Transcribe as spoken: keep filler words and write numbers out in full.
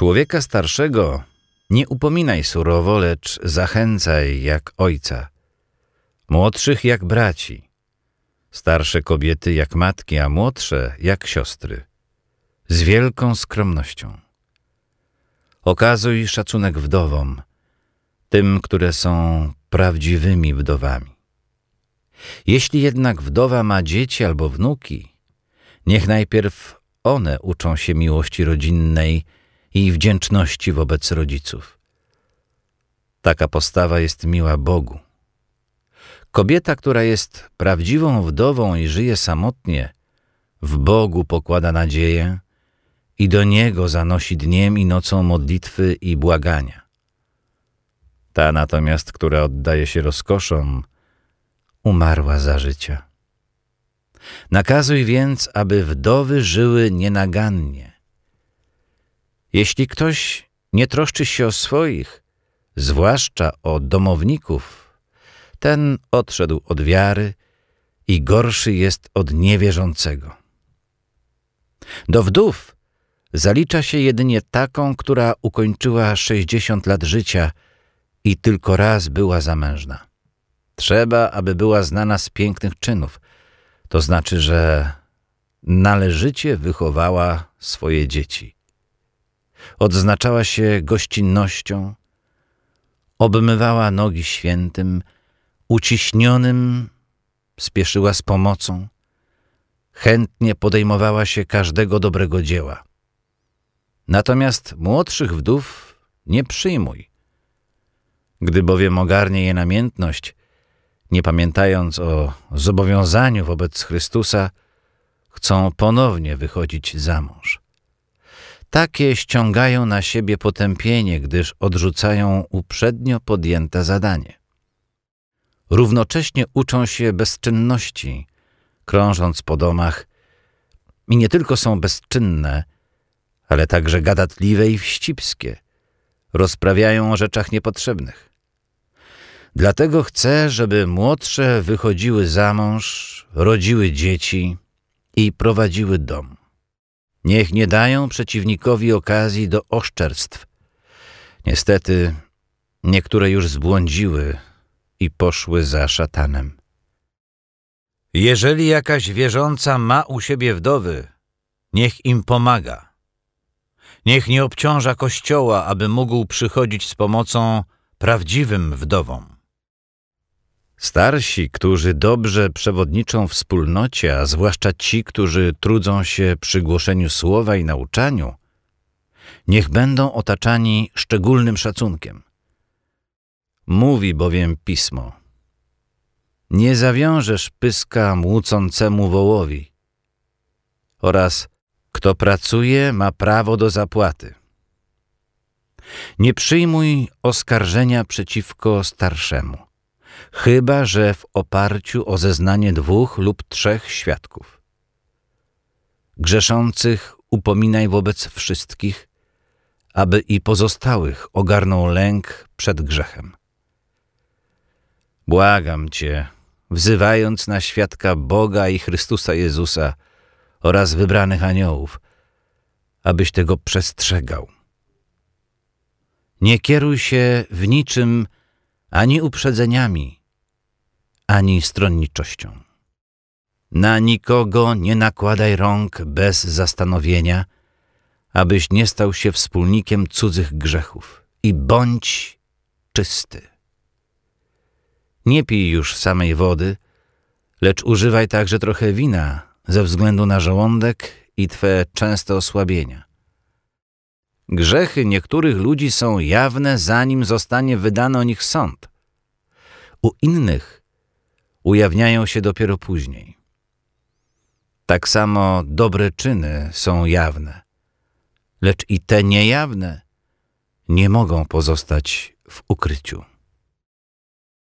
Człowieka starszego nie upominaj surowo, lecz zachęcaj jak ojca, młodszych jak braci, starsze kobiety jak matki, a młodsze jak siostry, z wielką skromnością. Okazuj szacunek wdowom, tym, które są prawdziwymi wdowami. Jeśli jednak wdowa ma dzieci albo wnuki, niech najpierw one uczą się miłości rodzinnej i wdzięczności wobec rodziców. Taka postawa jest miła Bogu. Kobieta, która jest prawdziwą wdową i żyje samotnie, w Bogu pokłada nadzieję i do Niego zanosi dniem i nocą modlitwy i błagania. Ta natomiast, która oddaje się rozkoszom, umarła za życia. Nakazuj więc, aby wdowy żyły nienagannie. Jeśli ktoś nie troszczy się o swoich, zwłaszcza o domowników, ten odszedł od wiary i gorszy jest od niewierzącego. Do wdów zalicza się jedynie taką, która ukończyła sześćdziesiąt lat życia i tylko raz była zamężna. Trzeba, aby była znana z pięknych czynów, to znaczy, że należycie wychowała swoje dzieci. Odznaczała się gościnnością, obmywała nogi świętym, uciśnionym spieszyła z pomocą, chętnie podejmowała się każdego dobrego dzieła. Natomiast młodszych wdów nie przyjmuj. Gdy bowiem ogarnie je namiętność, nie pamiętając o zobowiązaniu wobec Chrystusa, chcą ponownie wychodzić za mąż. Takie ściągają na siebie potępienie, gdyż odrzucają uprzednio podjęte zadanie. Równocześnie uczą się bezczynności, krążąc po domach i nie tylko są bezczynne, ale także gadatliwe i wścibskie, rozprawiają o rzeczach niepotrzebnych. Dlatego chcę, żeby młodsze wychodziły za mąż, rodziły dzieci i prowadziły dom. Niech nie dają przeciwnikowi okazji do oszczerstw. Niestety niektóre już zbłądziły i poszły za szatanem. Jeżeli jakaś wierząca ma u siebie wdowy, niech im pomaga. Niech nie obciąża Kościoła, aby mógł przychodzić z pomocą prawdziwym wdowom. Starsi, którzy dobrze przewodniczą wspólnocie, a zwłaszcza ci, którzy trudzą się przy głoszeniu słowa i nauczaniu, niech będą otaczani szczególnym szacunkiem. Mówi bowiem Pismo: nie zawiążesz pyska młócącemu wołowi oraz kto pracuje, ma prawo do zapłaty. Nie przyjmuj oskarżenia przeciwko starszemu, chyba że w oparciu o zeznanie dwóch lub trzech świadków. Grzeszących upominaj wobec wszystkich, aby i pozostałych ogarnął lęk przed grzechem. Błagam Cię, wzywając na świadka Boga i Chrystusa Jezusa oraz wybranych aniołów, abyś tego przestrzegał. Nie kieruj się w niczym ani uprzedzeniami, ani stronniczością. Na nikogo nie nakładaj rąk bez zastanowienia, abyś nie stał się wspólnikiem cudzych grzechów i bądź czysty. Nie pij już samej wody, lecz używaj także trochę wina ze względu na żołądek i twe częste osłabienia. Grzechy niektórych ludzi są jawne, zanim zostanie wydany o nich sąd. U innych ujawniają się dopiero później. Tak samo dobre czyny są jawne, lecz i te niejawne nie mogą pozostać w ukryciu.